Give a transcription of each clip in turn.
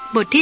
บทที่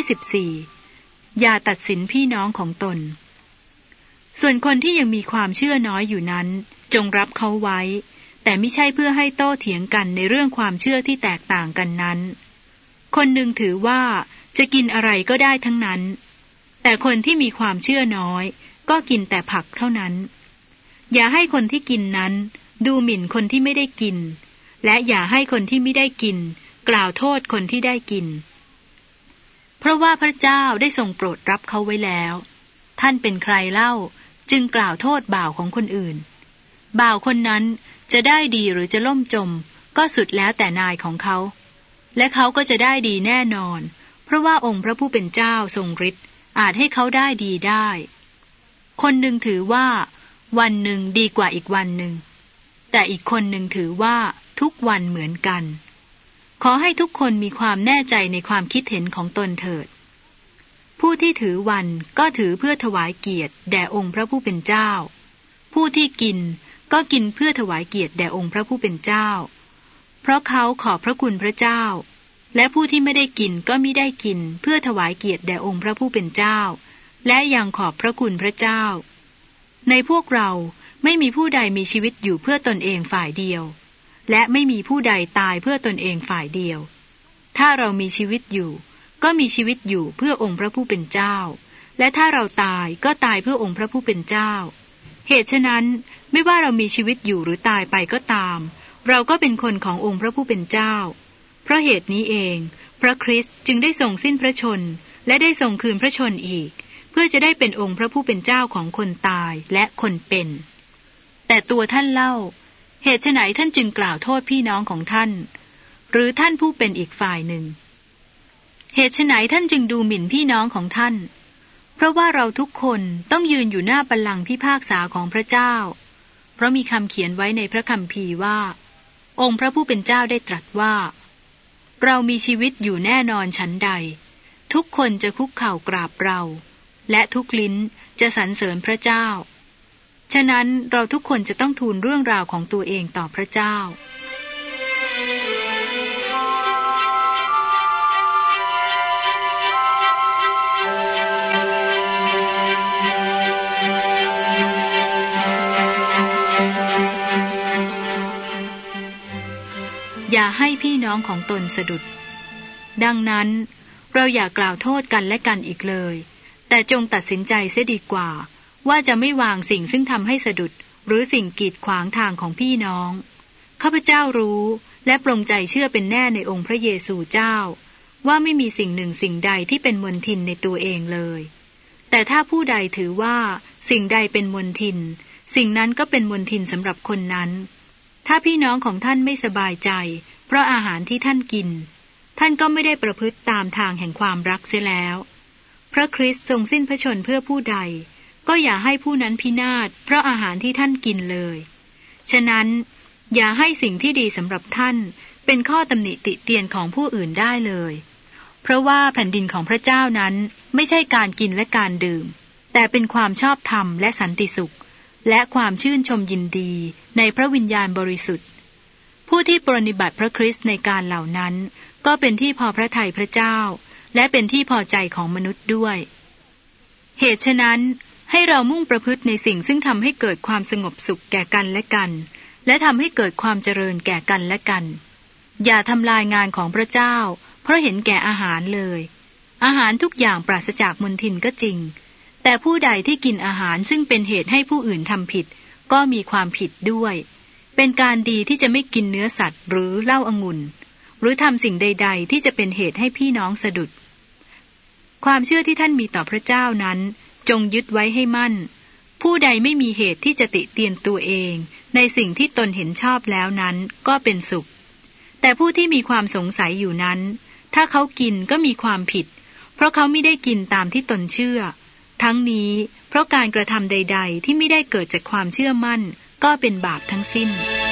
14อย่าตัดสินพี่น้องของตนส่วนคนที่ยังมีความเชื่อน้อยอยู่นั้นจงรับเขาไว้แต่ไม่ใช่เพื่อให้โต้เถียงกันในเรื่องความเชื่อที่แตกต่างกันนั้นคนหนึ่งถือว่าจะกินอะไรก็ได้ทั้งนั้นแต่คนที่มีความเชื่อน้อยก็กินแต่ผักเท่านั้นอย่าให้คนที่กินนั้นดูหมิ่นคนที่ไม่ได้กินและอย่าให้คนที่ไม่ได้กินกล่าวโทษคนที่ได้กินเพราะว่าพระเจ้าได้ทรงโปรดรับเขาไว้แล้วท่านเป็นใครเล่าจึงกล่าวโทษบ่าวของคนอื่นบ่าวคนนั้นจะได้ดีหรือจะล่มจมก็สุดแล้วแต่นายของเขาและเขาก็จะได้ดีแน่นอนเพราะว่าองค์พระผู้เป็นเจ้าทรงฤทธิ์อาจให้เขาได้ดีได้คนหนึ่งถือว่าวันหนึ่งดีกว่าอีกวันหนึ่งแต่อีกคนหนึ่งถือว่าทุกวันเหมือนกันขอให้ทุกคนมีความแน่ใจในความคิดเห็นของตนเถิดผู้ที่ถือวันก็ถือเพื่อถวายเกียรติแด่องค์พระผู้เป็นเจ้าผู้ที่กินก็กินเพื่อถวายเกียรติแด่องค์พระผู้เป็นเจ้าเพราะเขาขอบพระคุณพระเจ้าและผู้ที่ไม่ได้กินก็มิได้กินเพื่อถวายเกียรติแด่องค์พระผู้เป็นเจ้าและยังขอบพระคุณพระเจ้าในพวกเราไม่มีผู้ใดมีชีวิตอยู่เพื่อตนเองฝ่ายเดียวและไม่มีผู้ใดตายเพื่อตนเองฝ่ายเดียวถ้าเรามีชีวิตอยู่ก็มีชีวิตอยู่เพื่อองค์พระผู้เป็นเจ้าและถ้าเราตายก็ตายเพื่อองค์พระผู้เป็นเจ้าเหตุฉะนั้นไม่ว่าเรามีชีวิตอยู่หรือตายไปก็ตามเราก็เป็นคนขององค์พระผู้เป็นเจ้าเพราะเหตุนี้เองพระคริสต์จึงได้ทรงสิ้นพระชนม์และได้ทรงคืนพระชนม์อีกเพื่อจะได้เป็นองค์พระผู้เป็นเจ้าของคนตายและคนเป็นแต่ตัวท่านเล่าเหตุไฉนท่านจึงกล่าวโทษพี่น้องของท่านหรือท่านผู้เป็นอีกฝ่ายหนึ่งเหตุไฉนท่านจึงดูหมิ่นพี่น้องของท่านเพราะว่าเราทุกคนต้องยืนอยู่หน้าบัลลังก์พิพากษาของพระเจ้าเพราะมีคำเขียนไว้ในพระคัมภีร์ว่าองค์พระผู้เป็นเจ้าได้ตรัสว่าเรามีชีวิตอยู่แน่นอนฉันใดทุกคนจะคุกเข่ากราบเราและทุกลิ้นจะสรรเสริญพระเจ้าฉะนั้นเราทุกคนจะต้องทูลเรื่องราวของตัวเองต่อพระเจ้าอย่าให้พี่น้องของตนสะดุดดังนั้นเราอย่ากล่าวโทษกันและกันอีกเลยแต่จงตัดสินใจเสียดีกว่าว่าจะไม่วางสิ่งซึ่งทำให้สะดุดหรือสิ่งกีดขวางทางของพี่น้องข้าพเจ้ารู้และปรงใจเชื่อเป็นแน่ในองค์พระเยซูเจ้าว่าไม่มีสิ่งหนึ่งสิ่งใดที่เป็นมลทินในตัวเองเลยแต่ถ้าผู้ใดถือว่าสิ่งใดเป็นมลทินสิ่งนั้นก็เป็นมลทินสำหรับคนนั้นถ้าพี่น้องของท่านไม่สบายใจเพราะอาหารที่ท่านกินท่านก็ไม่ได้ประพฤติตามทางแห่งความรักเสียแล้วพระคริสต์ทรงสิ้นพระชนม์เพื่อผู้ใดก็อย่าให้ผู้นั้นพินาศเพราะอาหารที่ท่านกินเลยฉะนั้นอย่าให้สิ่งที่ดีสำหรับท่านเป็นข้อตำหนิติเตียนของผู้อื่นได้เลยเพราะว่าแผ่นดินของพระเจ้านั้นไม่ใช่การกินและการดื่มแต่เป็นความชอบธรรมและสันติสุขและความชื่นชมยินดีในพระวิญญาณบริสุทธิ์ผู้ที่ปรนนิบัติพระคริสต์ในการเหล่านั้นก็เป็นที่พอพระทัยพระเจ้าและเป็นที่พอใจของมนุษย์ด้วยเหตุฉะนั้นให้เรามุ่งประพฤติในสิ่งซึ่งทำให้เกิดความสงบสุขแก่กันและกันและทำให้เกิดความเจริญแก่กันและกันอย่าทำลายงานของพระเจ้าเพราะเห็นแก่อาหารเลยอาหารทุกอย่างปราศจากมลทินก็จริงแต่ผู้ใดที่กินอาหารซึ่งเป็นเหตุให้ผู้อื่นทำผิดก็มีความผิดด้วยเป็นการดีที่จะไม่กินเนื้อสัตว์หรือเหล้าองุ่นหรือทำสิ่งใดๆที่จะเป็นเหตุให้พี่น้องสะดุดความเชื่อที่ท่านมีต่อพระเจ้านั้นจงยึดไว้ให้มั่นผู้ใดไม่มีเหตุที่จะติเตียนตัวเองในสิ่งที่ตนเห็นชอบแล้วนั้นก็เป็นสุขแต่ผู้ที่มีความสงสัยอยู่นั้นถ้าเขากินก็มีความผิดเพราะเขาไม่ได้กินตามที่ตนเชื่อทั้งนี้เพราะการกระทำใดๆที่ไม่ได้เกิดจากความเชื่อมั่นก็เป็นบาปทั้งสิ้น